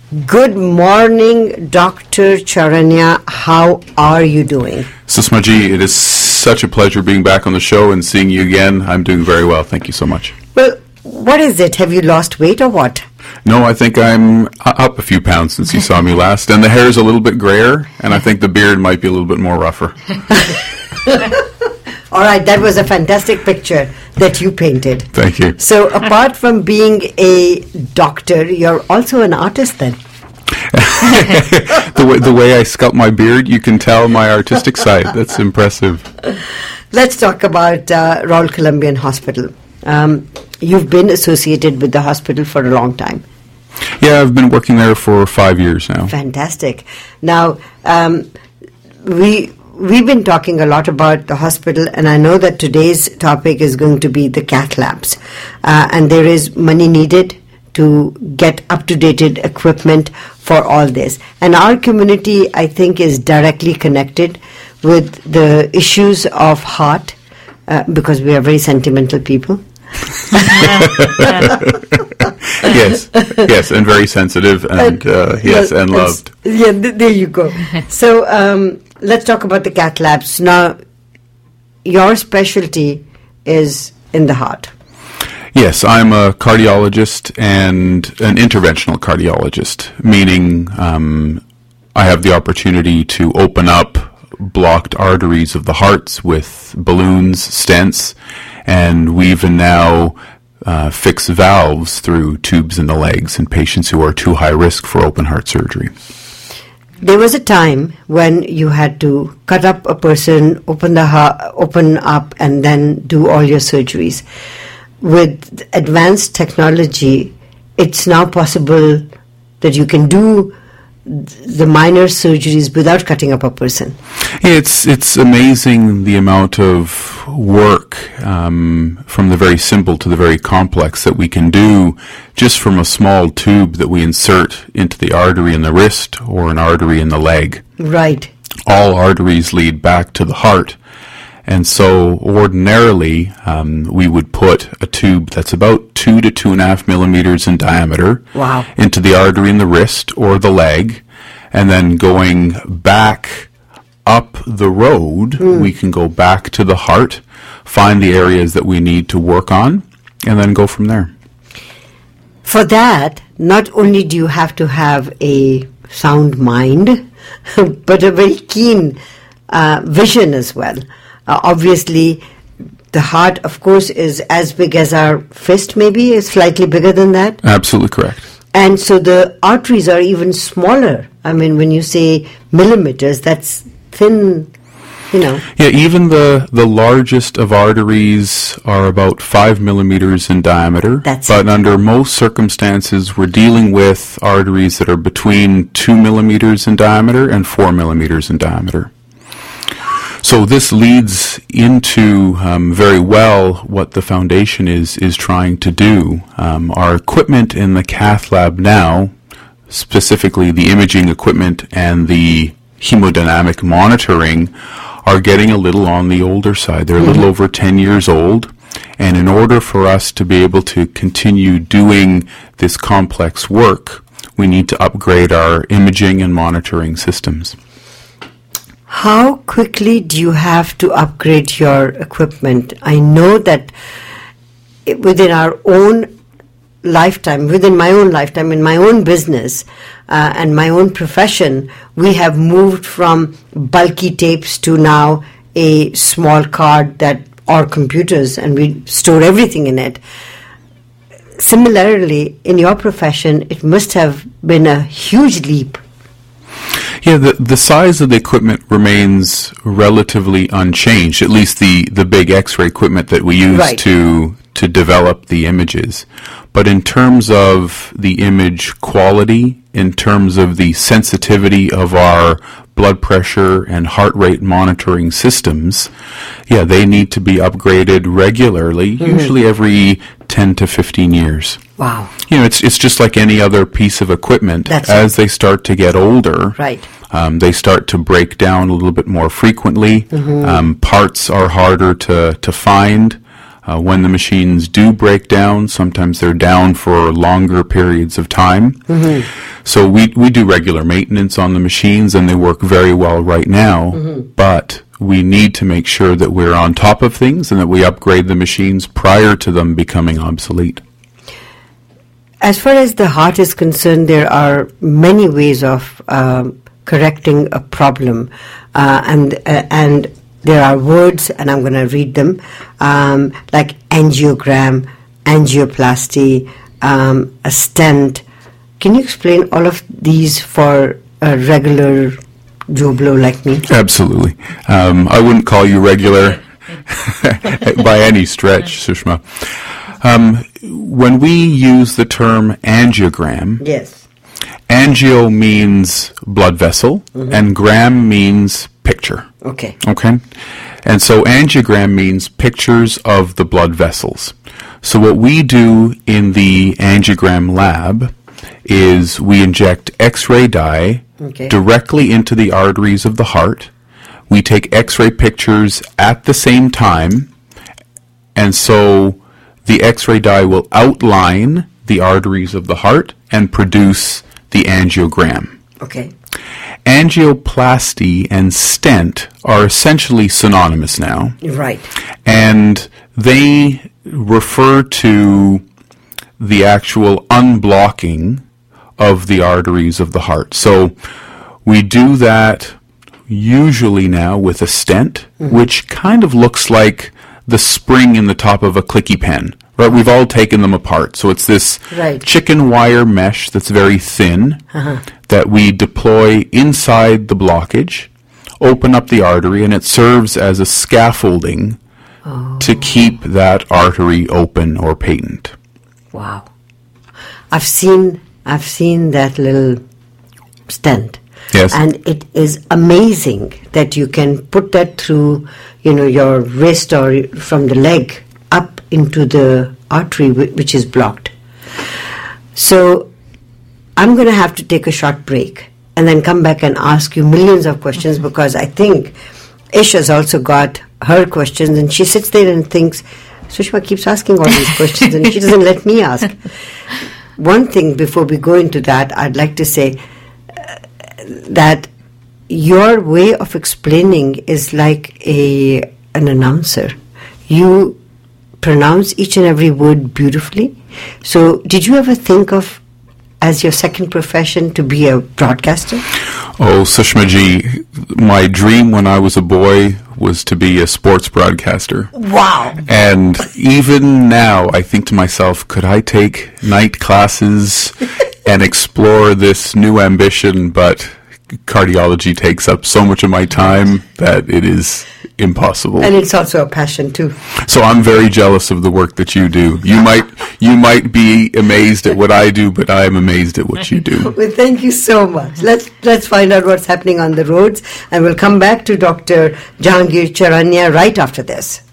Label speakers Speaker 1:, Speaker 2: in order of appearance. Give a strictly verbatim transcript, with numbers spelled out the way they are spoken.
Speaker 1: Good morning, Doctor Charanya. How are you doing?
Speaker 2: Susma ji, it is such a pleasure being back on the show and seeing you again. I'm doing very well. Thank you so much.
Speaker 1: Well, what is it? Have you lost weight or what?
Speaker 2: No, I think I'm up a few pounds since you saw me last. And the hair is a little bit grayer, and I think the beard might be a little bit more rougher.
Speaker 1: All right, that was a fantastic picture that you painted.
Speaker 2: Thank you.
Speaker 1: So apart from being a doctor, you're also an artist then?
Speaker 2: the, way, the way I sculpt my beard, you can tell my artistic side. That's impressive.
Speaker 1: Let's talk about uh, Royal Columbian Hospital. Um, you've been associated with the hospital for a long time.
Speaker 2: Yeah, I've been working there for five years now.
Speaker 1: Fantastic. Now, um, we... We've been talking a lot about the hospital, and I know that today's topic is going to be the cath labs. Uh, and there is money needed to get up-to-date equipment for all this. And our community, I think, is directly connected with the issues of heart, uh, because we are very sentimental people.
Speaker 2: yes, yes, and very sensitive, and uh, yes, and loved.
Speaker 1: Yeah, th- there you go. So um, let's talk about the cath labs. Now, your specialty is in the heart.
Speaker 2: Yes, I'm a cardiologist and an interventional cardiologist, meaning um, I have the opportunity to open up blocked arteries of the hearts with balloons, stents, and we even now uh, fix valves through tubes in the legs in patients who are too high risk for open heart surgery.
Speaker 1: There was a time when you had to cut up a person, open the heart, open up, and then do all your surgeries. With advanced technology, it's now possible that you can do the minor surgeries without cutting up a person.
Speaker 2: It's it's amazing the amount of work um, from the very simple to the very complex that we can do just from a small tube that we insert into the artery in the wrist or an artery in the leg.
Speaker 1: Right.
Speaker 2: All arteries lead back to the heart. And so ordinarily, um, we would put a tube that's about two to two and a half millimeters in diameter
Speaker 1: wow.
Speaker 2: into the artery in the wrist or the leg, and then going back up the road, mm. we can go back to the heart, find the areas that we need to work on, and then go from there.
Speaker 1: For that, not only do you have to have a sound mind, but a very keen uh, vision as well. Uh, obviously, the heart, of course, is as big as our fist, maybe, is slightly bigger than that.
Speaker 2: Absolutely correct.
Speaker 1: And so the arteries are even smaller. I mean, when you say millimeters, that's thin, you know.
Speaker 2: Yeah, even the, the largest of arteries are about five millimeters in diameter.
Speaker 1: That's
Speaker 2: but
Speaker 1: it.
Speaker 2: Under most circumstances, we're dealing with arteries that are between two millimeters in diameter and four millimeters in diameter. So this leads into um, very well what the foundation is is trying to do. Um, our equipment in the cath lab now, specifically the imaging equipment and the hemodynamic monitoring, are getting a little on the older side. They're a little over ten years old. And in order for us to be able to continue doing this complex work, we need to upgrade our imaging and monitoring systems.
Speaker 1: How quickly do you have to upgrade your equipment? I know that within our own lifetime, within my own lifetime, in my own business uh, and my own profession, we have moved from bulky tapes to now a small card that or computers, and we store everything in it. Similarly, in your profession, it must have been a huge leap.
Speaker 2: Yeah, the the size of the equipment remains relatively unchanged, at least the, the big X-ray equipment that we use
Speaker 1: right.
Speaker 2: to to develop the images. But in terms of the image quality, in terms of the sensitivity of our blood pressure and heart rate monitoring systems, yeah, they need to be upgraded regularly, mm-hmm. usually every ten to fifteen years.
Speaker 1: Wow.
Speaker 2: You know, it's it's just like any other piece of equipment.
Speaker 1: That's
Speaker 2: As
Speaker 1: it.
Speaker 2: they start to get older,
Speaker 1: right.
Speaker 2: um, they start to break down a little bit more frequently.
Speaker 1: Mm-hmm.
Speaker 2: Um, parts are harder to, to find. Uh, when the machines do break down, sometimes they're down for longer periods of time.
Speaker 1: Mm-hmm.
Speaker 2: So we, we do regular maintenance on the machines, and they work very well right now, mm-hmm. but we need to make sure that we're on top of things and that we upgrade the machines prior to them becoming obsolete.
Speaker 1: As far as the heart is concerned, there are many ways of um, correcting a problem, uh, and uh, and there are words, and I'm going to read them, um, like angiogram, angioplasty, um, a stent. Can you explain all of these for a regular Joe Blow like me?
Speaker 2: Absolutely. Um, I wouldn't call you regular by any stretch, Sushma. Um, when we use the term angiogram,
Speaker 1: yes,
Speaker 2: angio means blood vessel, mm-hmm. and gram means picture.
Speaker 1: Okay.
Speaker 2: Okay? And so angiogram means pictures of the blood vessels. So what we do in the angiogram lab is we inject X-ray dye okay. directly into the arteries of the heart. We take X-ray pictures at the same time, and so the X-ray dye will outline the arteries of the heart and produce the angiogram.
Speaker 1: Okay.
Speaker 2: Angioplasty and stent are essentially synonymous now.
Speaker 1: Right.
Speaker 2: And they refer to the actual unblocking of the arteries of the heart. So we do that usually now with a stent, mm-hmm. which kind of looks like the spring in the top of a clicky pen. Right? We've all taken them apart. So it's this
Speaker 1: right.
Speaker 2: chicken wire mesh that's very thin
Speaker 1: uh-huh.
Speaker 2: that we deploy inside the blockage, open up the artery, and it serves as a scaffolding oh. to keep that artery open or patent.
Speaker 1: Wow. I've seen I've seen that little stent.
Speaker 2: Yes.
Speaker 1: And it is amazing that you can put that through, you know, your wrist or from the leg up into the artery which is blocked. So I'm going to have to take a short break and then come back and ask you millions of questions, because I think Ish has also got her questions, and she sits there and thinks, Sushma keeps asking all these questions and she doesn't let me ask. One thing before we go into that, I'd like to say uh, that your way of explaining is like a an announcer. You pronounce each and every word beautifully. So did you ever think of, as your second profession, to be a broadcaster?
Speaker 2: Oh, Sushma ji, my dream when I was a boy was to be a sports broadcaster.
Speaker 1: Wow.
Speaker 2: And even now, I think to myself, could I take night classes and explore this new ambition? But cardiology takes up so much of my time that it is impossible.
Speaker 1: And it's also a passion too.
Speaker 2: So I'm very jealous of the work that you do. You might you might be amazed at what I do, but I am amazed at what you do.
Speaker 1: Well, thank you so much. Let's let's find out what's happening on the roads, and we'll come back to Doctor Jahangir Charania right after this.